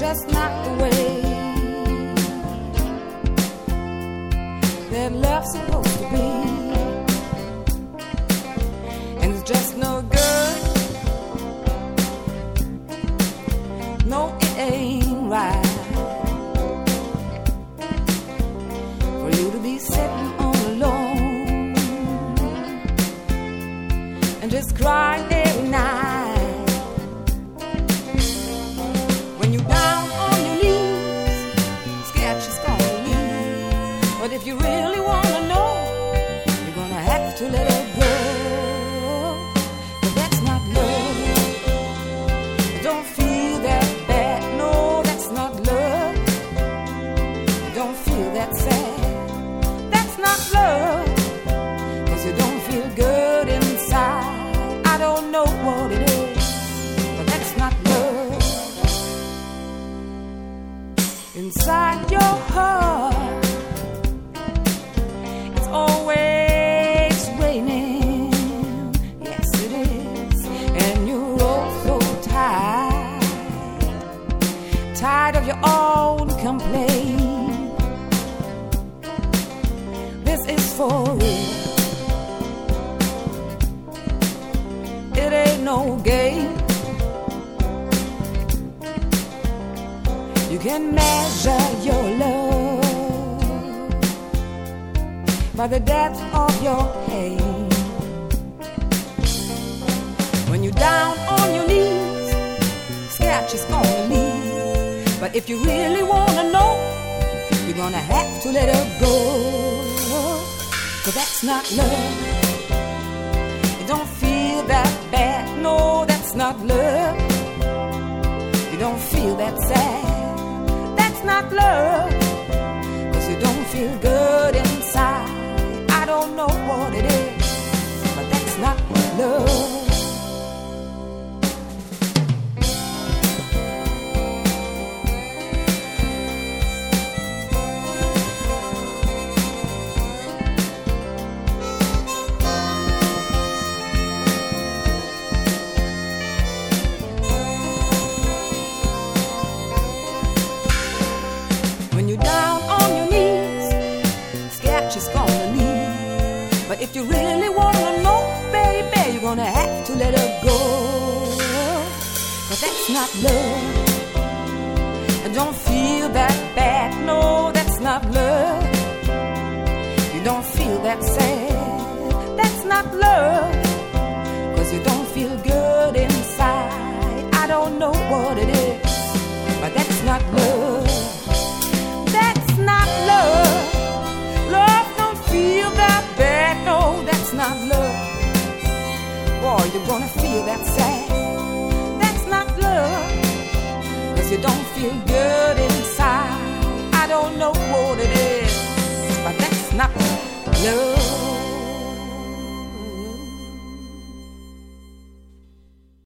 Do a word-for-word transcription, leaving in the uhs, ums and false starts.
just not the way that love's supposed to be. And it's just no good. No, it ain't right for you to be sitting on alone and just crying every night. When you're down on your knees, scared she's gonna leave. But if you really wanna know, you're gonna have to let her go. But that's not love. Don't feel that bad. No, that's not love. Don't feel that sad. That's not love. 'Cause you don't feel good inside. I don't know what it is, but that's not love. Inside your heart, it's always raining. Yes, it is. And you're all so tired, tired of your own complaint. This is for real. It ain't no game. You can measure your love by the depth of your pain. When you're down on your knees, scared she's gonna leave. But if you really wanna know, you're gonna have to let her go. 'Cause that's not love. You don't feel that bad. No, that's not love. You don't feel that sad. That's not love. 'Cause you don't feel good inside. I don't know what it is, but that's not love. When you're down on your knees, scared she's gonna leave. But if you really wanna know, baby, you're gonna have to let her go. 'Cause that's not love. And don't feel that bad. No, that's not love. You don't feel that sad. That's not love. 'Cause you don't feel good inside. I don't know what it is, but that's not love. That's not love. Love don't feel that bad. No, that's not love. Boy, you're gonna feel that sad. That's not love. 'Cause you don't feel good inside. I don't know what it is, but that's not love.